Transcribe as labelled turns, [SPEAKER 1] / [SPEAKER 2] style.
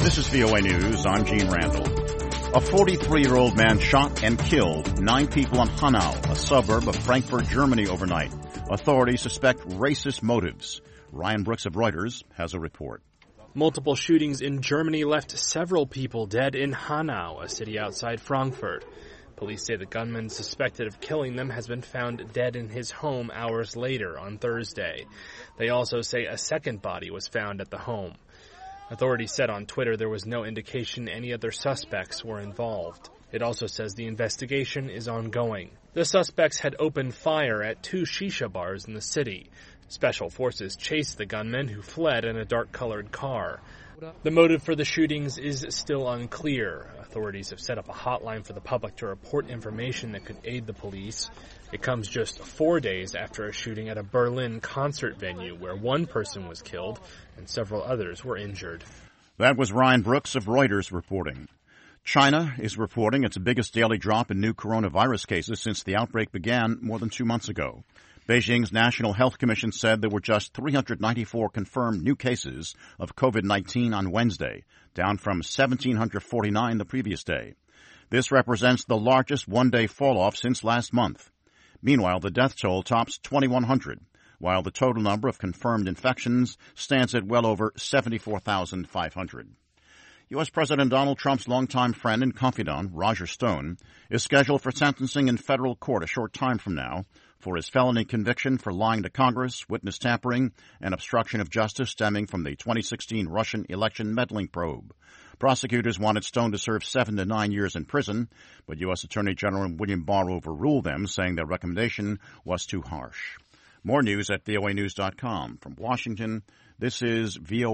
[SPEAKER 1] This is VOA News. I'm Gene Randall. A 43-year-old man shot and killed 9 people in Hanau, a suburb of Frankfurt, Germany, overnight. Authorities suspect racist motives. Ryan Brooks of Reuters has a report.
[SPEAKER 2] Multiple shootings in Germany left several people dead in Hanau, a city outside Frankfurt. Police say the gunman suspected of killing them has been found dead in his home hours later on Thursday. They also say a second body was found at the home. Authorities said on Twitter there was no indication any other suspects were involved. It also says the investigation is ongoing. The suspects had opened fire at 2 shisha bars in the city. Special forces chased the gunman, who fled in a dark-colored car. The motive for the shootings is still unclear. Authorities have set up a hotline for the public to report information that could aid the police. It comes just 4 days after a shooting at a Berlin concert venue where 1 person was killed and several others were injured.
[SPEAKER 1] That was Ryan Brooks of Reuters reporting. China is reporting its biggest daily drop in new coronavirus cases since the outbreak began more than 2 months ago. Beijing's National Health Commission said there were just 394 confirmed new cases of COVID-19 on Wednesday, down from 1,749 the previous day. This represents the largest one-day fall-off since last month. Meanwhile, the death toll tops 2,100, while the total number of confirmed infections stands at well over 74,500. U.S. President Donald Trump's longtime friend and confidant, Roger Stone, is scheduled for sentencing in federal court a short time from now for his felony conviction for lying to Congress, witness tampering, and obstruction of justice stemming from the 2016 Russian election meddling probe. Prosecutors wanted Stone to serve 7 to 9 years in prison, but U.S. Attorney General William Barr overruled them, saying their recommendation was too harsh. More news at voanews.com. From Washington, this is VOA.